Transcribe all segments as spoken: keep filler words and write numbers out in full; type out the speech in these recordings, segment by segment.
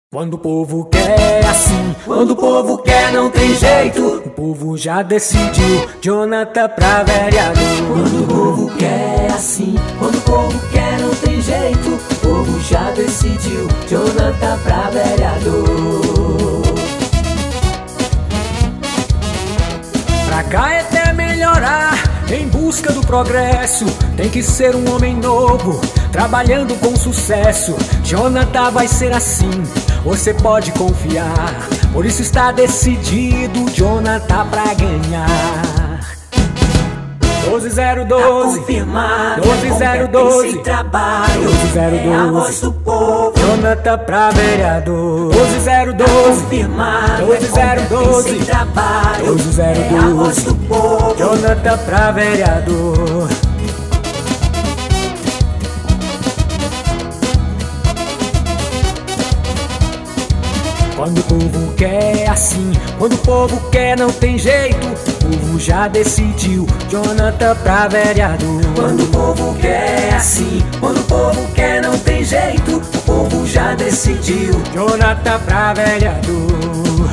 Quando o povo quer é assim, quando o povo quer não tem jeito. O povo já decidiu, Jonathan pra vereador. Quando o povo quer é assim, quando o povo quer não tem jeito. O povo já decidiu, Jonathan pra vereador. Pra Caeté é melhorar, em busca do progresso. Tem que ser um homem novo, trabalhando com sucesso. Jonathan vai ser assim, você pode confiar. Por isso está decidido, Jonathan pra ganhar. doze zero doze, tá confirmado, doze zero doze, esse trabalho doze zero doze, é a voz do povo. Jonathan pra vereador. doze zero doze, tá confirmado, doze zero doze, esse trabalho doze zero é a voz do doze, povo. Jonathan pra vereador. Quando o povo quer é assim, quando o povo quer não tem jeito. O povo já decidiu, Jonathan pra vereador. Quando o povo quer é assim, quando o povo quer não tem jeito. O povo já decidiu, Jonathan pra vereador.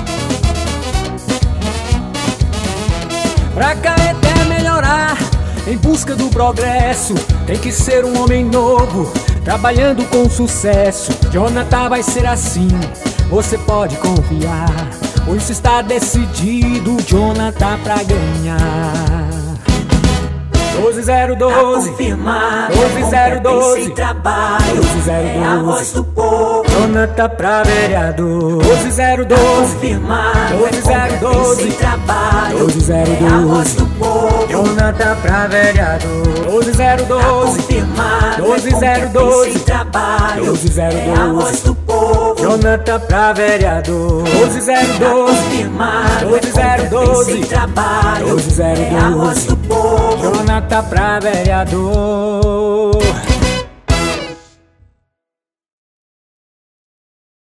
Pra Caeté melhorar, em busca do progresso. Tem que ser um homem novo, trabalhando com sucesso. Jonathan vai ser assim, você pode confiar. Por isso está decidido, Jonathan pra ganhar. doze zero doze, tá confirmado, doze zero doze, esse trabalho doze zero é a voz doze, do povo. Jonathan pra vereador. doze zero doze, Confirmado, doze zero doze, esse trabalho doze zero é a voz doze, do povo. Jonathan pra vereador. doze zero doze, Confirmado, doze zero doze, esse trabalho doze zero é a voz doze, do povo. Jonathan pra vereador. doze zero doze, Confirmado, doze zero doze, esse trabalho doze zero é a voz doze, do povo. Jonathan pra vereador.